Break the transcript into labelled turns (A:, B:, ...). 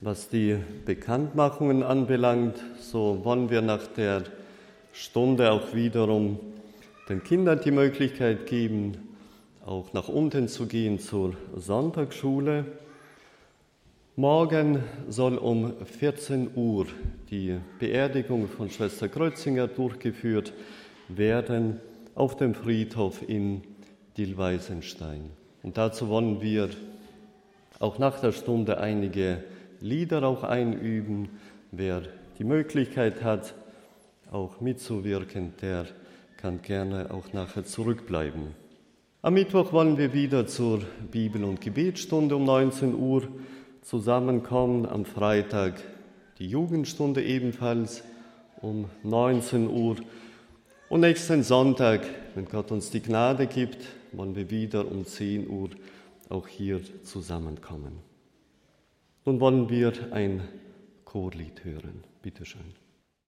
A: Was die Bekanntmachungen anbelangt, so wollen wir nach der Stunde auch wiederum den Kindern die Möglichkeit geben, auch nach unten zu gehen zur Sonntagsschule. Morgen soll um 14 Uhr die Beerdigung von Schwester Grötzinger durchgeführt werden auf dem Friedhof in Dillweisenstein. Und dazu wollen wir auch nach der Stunde einige Lieder auch einüben. Wer die Möglichkeit hat, auch mitzuwirken, der kann gerne auch nachher zurückbleiben. Am Mittwoch wollen wir wieder zur Bibel- und Gebetsstunde um 19 Uhr zusammenkommen. Am Freitag die Jugendstunde ebenfalls um 19 Uhr. Und nächsten Sonntag, wenn Gott uns die Gnade gibt, wollen wir wieder um 10 Uhr auch hier zusammenkommen. Nun wollen wir ein Chorlied hören. Bitte schön.